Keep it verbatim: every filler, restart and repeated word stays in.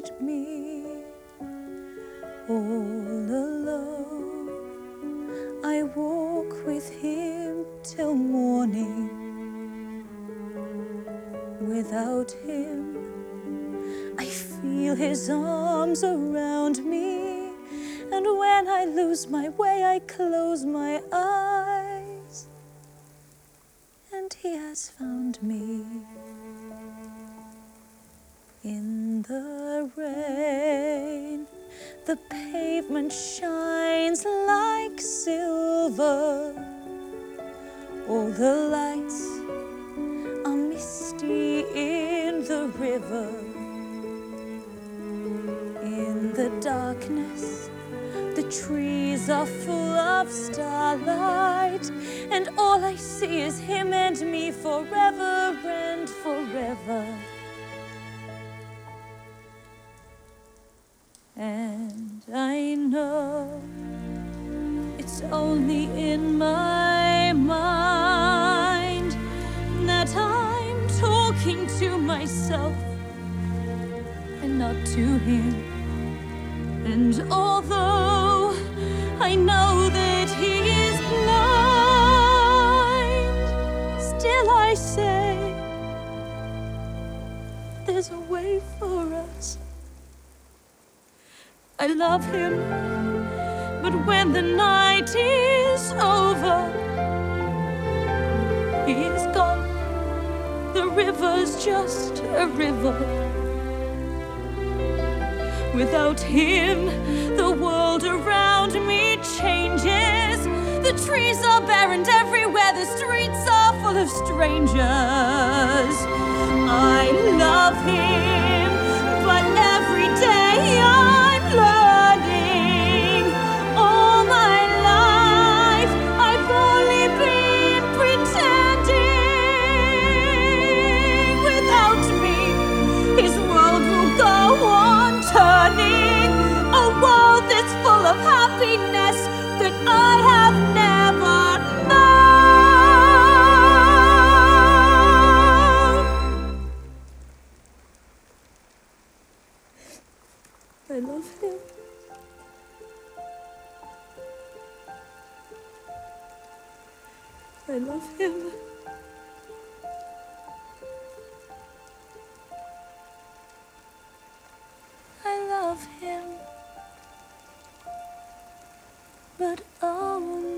found me all alone. I walk with him till morning. Without him, I feel his arms around me, and when I lose my way, I close my eyes, and he has found me. In the rain, the pavement shines like silver. All the lights are misty in the river. In the darkness, the trees are full of starlight, and all I see is him and me forever and forever. And I know it's only in my mind that I'm talking to myself and not to him. And although I know that he is blind, still I say there's a way for us. I love him, but when the night is over, he is gone. The river's just a river. Without him, the world around me changes. The trees are bare and everywhere the streets are full of strangers. I love him, but every day I'm learning. All my life I've only been pretending. Without me, his world will go on turning, a world that's full of happiness that I have never known. I love him. I love him. I love him, but oh